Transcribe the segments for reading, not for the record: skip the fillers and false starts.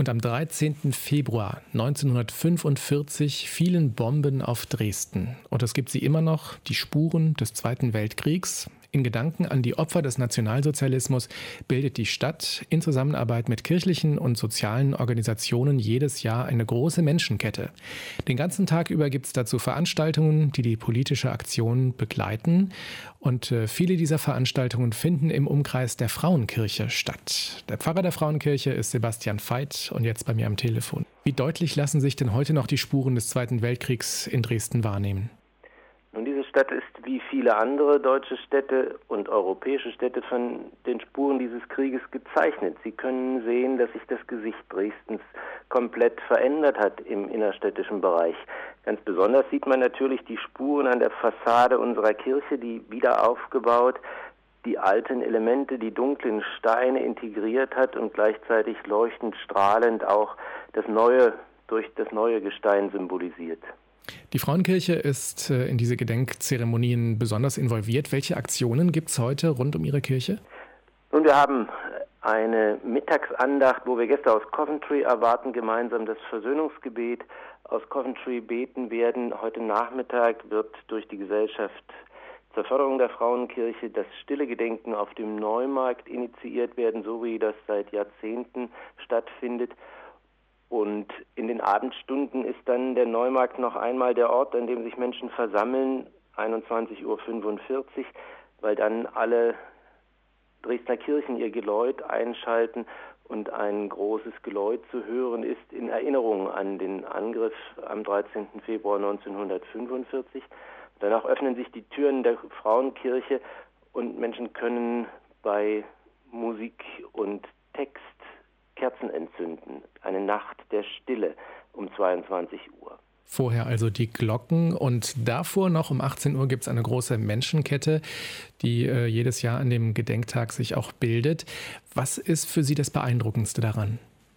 Und am 13. Februar 1945 fielen Bomben auf Dresden. Und es gibt sie immer noch, die Spuren des Zweiten Weltkriegs. In Gedanken an die Opfer des Nationalsozialismus bildet die Stadt in Zusammenarbeit mit kirchlichen und sozialen Organisationen jedes Jahr eine große Menschenkette. Den ganzen Tag über gibt es dazu Veranstaltungen, die die politische Aktion begleiten. Und viele dieser Veranstaltungen finden im Umkreis der Frauenkirche statt. Der Pfarrer der Frauenkirche ist Sebastian Veit und jetzt bei mir am Telefon. Wie deutlich lassen sich denn heute noch die Spuren des Zweiten Weltkriegs in Dresden wahrnehmen? Nun, diese Stadt ist wie viele andere deutsche Städte und europäische Städte von den Spuren dieses Krieges gezeichnet. Sie können sehen, dass sich das Gesicht Dresdens komplett verändert hat im innerstädtischen Bereich. Ganz besonders sieht man natürlich die Spuren an der Fassade unserer Kirche, die wieder aufgebaut, die alten Elemente, die dunklen Steine integriert hat und gleichzeitig leuchtend, strahlend auch das Neue durch das neue Gestein symbolisiert. Die Frauenkirche ist in diese Gedenkzeremonien besonders involviert. Welche Aktionen gibt es heute rund um Ihre Kirche? Nun, wir haben eine Mittagsandacht, wo wir Gäste aus Coventry erwarten, gemeinsam das Versöhnungsgebet aus Coventry beten werden. Heute Nachmittag wird durch die Gesellschaft zur Förderung der Frauenkirche das stille Gedenken auf dem Neumarkt initiiert werden, so wie das seit Jahrzehnten stattfindet. Und in den Abendstunden ist dann der Neumarkt noch einmal der Ort, an dem sich Menschen versammeln, 21:45 Uhr, weil dann alle Dresdner Kirchen ihr Geläut einschalten und ein großes Geläut zu hören ist in Erinnerung an den Angriff am 13. Februar 1945. Danach öffnen sich die Türen der Frauenkirche und Menschen können bei Musik und Text Kerzen entzünden. Eine Nacht der Stille um 22 Uhr. Vorher also die Glocken und davor noch um 18 Uhr gibt es eine große Menschenkette, die jedes Jahr an dem Gedenktag sich auch bildet. Was ist für Sie das Beeindruckendste daran?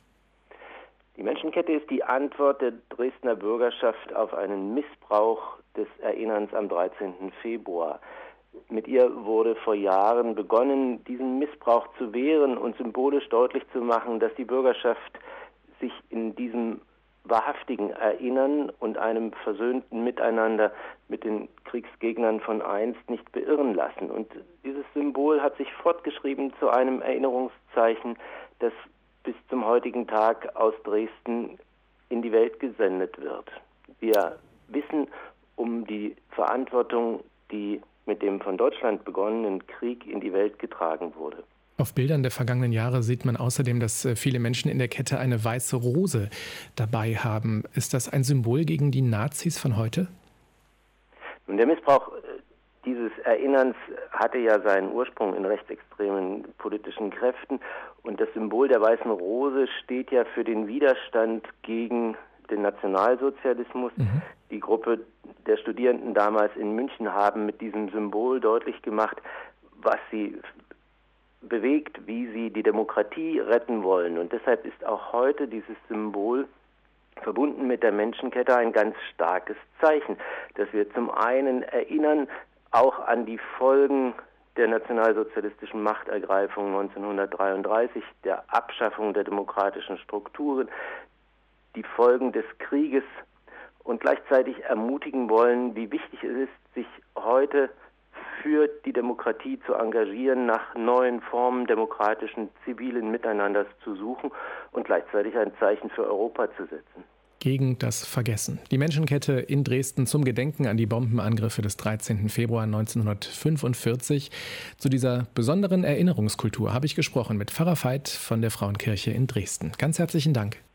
Die Menschenkette ist die Antwort der Dresdner Bürgerschaft auf einen Missbrauch des Erinnerns am 13. Februar. Mit ihr wurde vor Jahren begonnen, diesen Missbrauch zu wehren und symbolisch deutlich zu machen, dass die Bürgerschaft sich in diesem wahrhaftigen Erinnern und einem versöhnten Miteinander mit den Kriegsgegnern von einst nicht beirren lassen. Und dieses Symbol hat sich fortgeschrieben zu einem Erinnerungszeichen, das bis zum heutigen Tag aus Dresden in die Welt gesendet wird. Wir wissen um die Verantwortung, die mit dem von Deutschland begonnenen Krieg in die Welt getragen wurde. Auf Bildern der vergangenen Jahre sieht man außerdem, dass viele Menschen in der Kette eine weiße Rose dabei haben. Ist das ein Symbol gegen die Nazis von heute? Nun, der Missbrauch dieses Erinnerns hatte ja seinen Ursprung in rechtsextremen politischen Kräften und das Symbol der weißen Rose steht ja für den Widerstand gegen den Nationalsozialismus. Die Gruppe der Studierenden damals in München haben mit diesem Symbol deutlich gemacht, was sie bewegt, wie sie die Demokratie retten wollen. Und deshalb ist auch heute dieses Symbol verbunden mit der Menschenkette ein ganz starkes Zeichen, dass wir zum einen erinnern, auch an die Folgen der nationalsozialistischen Machtergreifung 1933, der Abschaffung der demokratischen Strukturen, die Folgen des Krieges und gleichzeitig ermutigen wollen, wie wichtig es ist, sich heute für die Demokratie zu engagieren, nach neuen Formen demokratischen, zivilen Miteinanders zu suchen und gleichzeitig ein Zeichen für Europa zu setzen. Gegen das Vergessen. Die Menschenkette in Dresden zum Gedenken an die Bombenangriffe des 13. Februar 1945. Zu dieser besonderen Erinnerungskultur habe ich gesprochen mit Pfarrer Veit von der Frauenkirche in Dresden. Ganz herzlichen Dank.